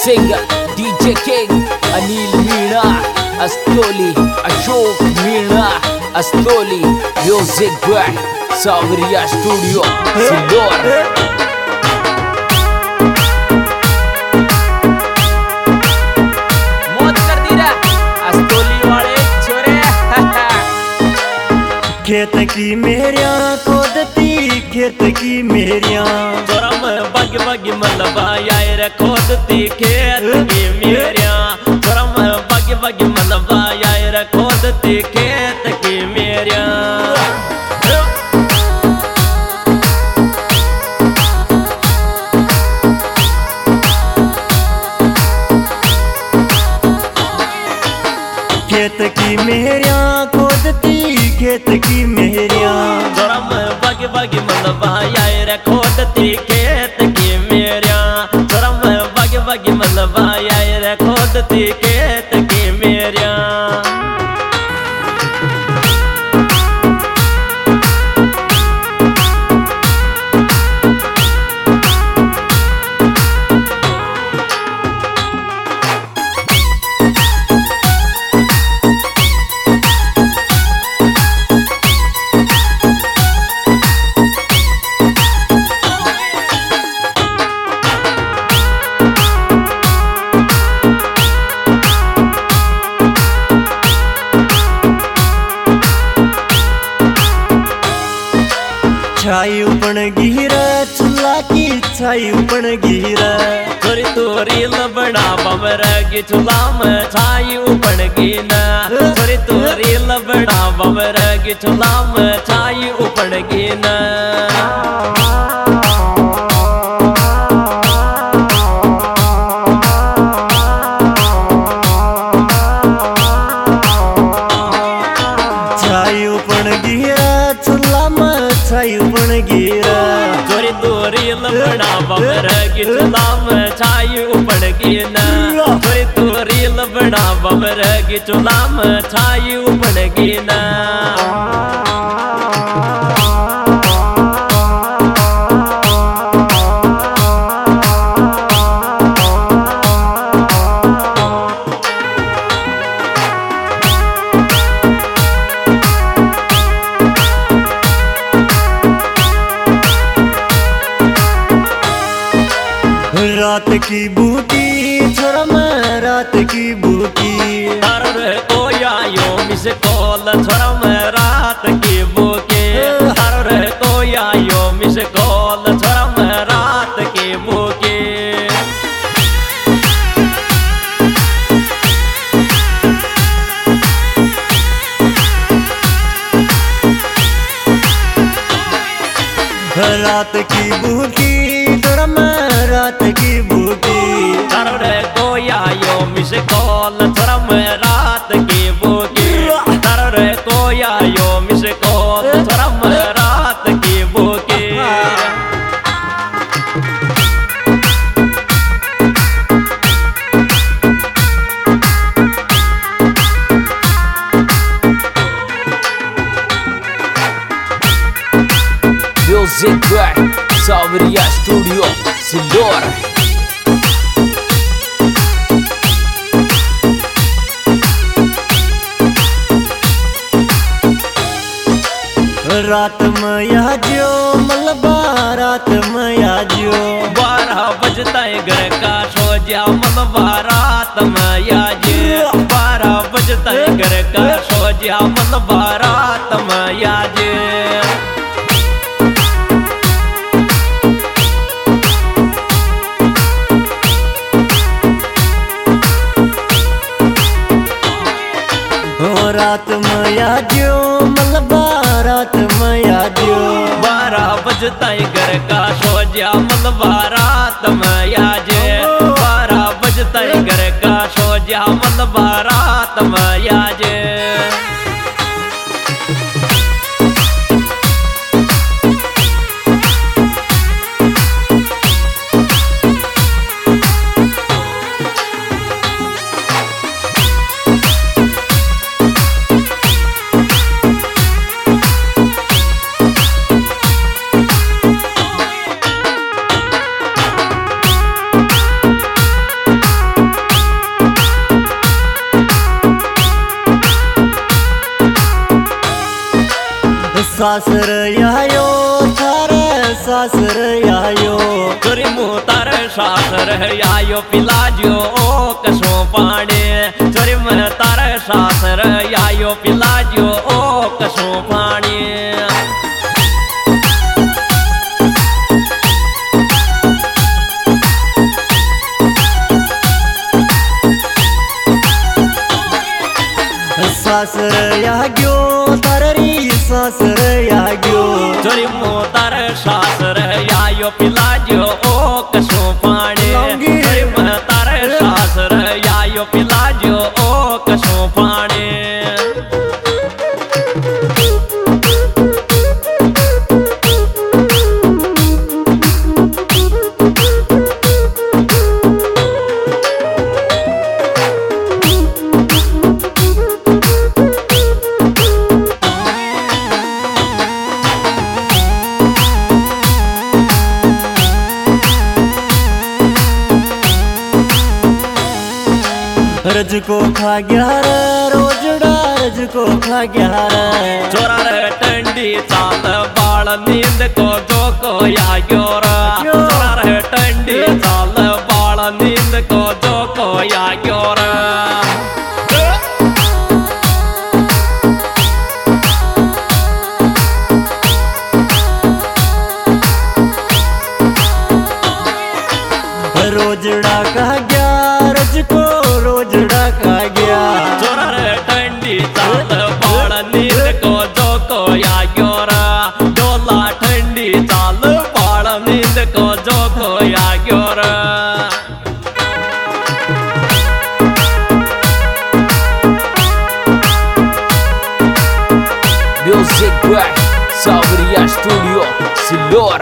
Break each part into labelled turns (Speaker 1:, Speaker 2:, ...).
Speaker 1: singer, DJ King, Anil Meena, Astoli, Ashok Meena, Astoli, music by Sauriya Studio, Sindor.
Speaker 2: खेत की मेरिया खोदती खेत की मेरिया
Speaker 3: जोरम बग बग मलबा यार खोदती खेत की मेरिया जोरम बग बग मलबा यार खोदती खेत की मेरिया
Speaker 2: खेत की मेरिया खोदती खेत की मेरिया
Speaker 3: जोरम बग बग मलबा यार खोदती खेत की मेरिया जोरम बग बग मलबा यार खोदती खेत की मेरिया
Speaker 2: छाई उपन गिरा चुल्ला की छाई उपन गिरा
Speaker 3: थोड़ी तोरी लबड़ा बमर की चुला में छाई उपन गिना थोड़ी तोरी लबड़ा बमर की चुला में छाई उपन गिना
Speaker 2: छाई उपन गिरा चुल्ला में छाई उपन गिरा
Speaker 3: थोड़ी तोरी लबड़ा बमर की चुला में छाई उपन गिना थोड़ी तोरी लबड़ा बमर की चुला में छाई उपन गिना
Speaker 2: रात की बूटी छोरा मैं रात की बूटी
Speaker 3: हर को आयो मिस कॉल छोरा मैं रात की बूके हर को आयो मिस कॉल छोरा मैं रात की बूके
Speaker 2: रात की बूटी छोरा मैं रात की बूटी
Speaker 3: हर को आयो मिस कॉल छोरा मैं रात की बूके हर को आयो मिस कॉल छोरा मैं रात की बूके
Speaker 1: Music by Sauriya Studio, Sindor.
Speaker 2: रात में आ जो मलबा रात में आ जो
Speaker 3: 12 बजता है घर का सो जा मलबा रात में आज 12 बजता है घर का सो जा मलबा रात में आज
Speaker 2: रात में आ जो मलबा रात में आ जो
Speaker 3: 12 बजता है घर का सो जा मलबा रात में आज 12 बजता है घर का सो जा मलबा रात में आज
Speaker 2: सासर आयो थारे सासर आयो
Speaker 3: चोरी मुँह तारे सासर आयो पिला जो ओ कसो पाने चोरी मुँह तारे सासर आयो पिला जो ओ कसो पाने
Speaker 2: सासर गयो तारी सासर गयो
Speaker 3: चोरी मुँह तारे सासर आयो पिला जो ओ कसो पाने चोरी मुँह तारे सासर आयो पिला जो ओ कसो पाने
Speaker 2: रज को खा गया रे रोजड़ा रज को खा गया रे
Speaker 3: चोरा रे टंडी चाल बाल नींद को जो को आयो रे चोरा रे टंडी चाल बाल नींद को जो को आयो रे
Speaker 2: रोजड़ा का गया रज को रोजड़ा का गया
Speaker 3: चोरा रे टंडी चाल बाल नींद को जो को आयो रे डोला ठंडी चाल बाल नींद को जो को आयो रे
Speaker 1: Music by Sabriya Studio Silor.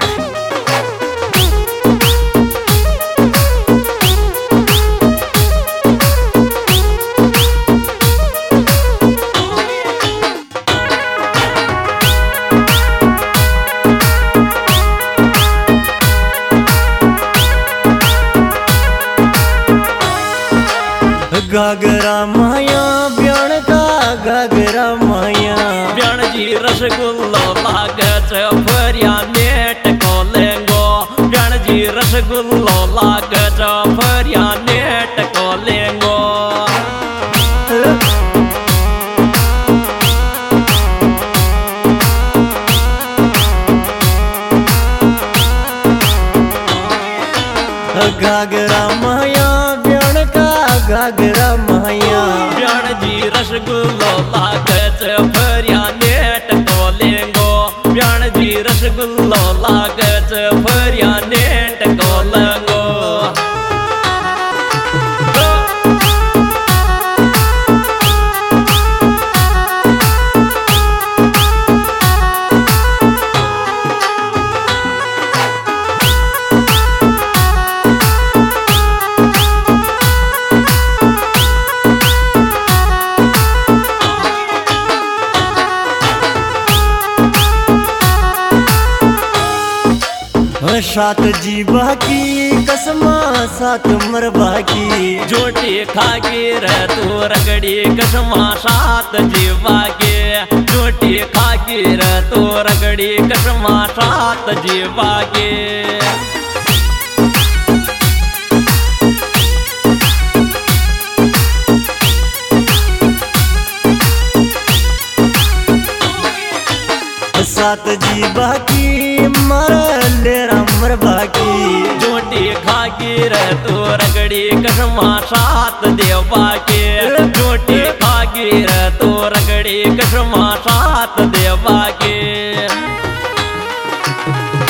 Speaker 2: Ghaghara माया ब्याण का घाघरा माया
Speaker 3: ब्याण जी रसगुल्लो लागे फरिया नेट को लेंगो ब्याण जी रसगुल्लो लागे फरिया नेट को लेंगो
Speaker 2: घाघरा माया ब्याण का घाघरा माया
Speaker 3: ब्याण जी रसगुल्लो लागे फरिया नेट को लेंगो ब्याण जी रसगुल्लो लागे फरिया नेट को लेंगो
Speaker 2: सात जीवा की कसमा सात मरबा की
Speaker 3: जोटी खागी रे तू रगड़ी कसमा सात जीवा के जोटी खागी रे तू रगड़ी कसमा सात जीवा के
Speaker 2: सात जीवा की मर लेरा मरबा की
Speaker 3: जोटी खागी रे तू रगड़ी कसमा सात देवा के जोटी खागी रे तू रगड़ी कसमा सात देवा के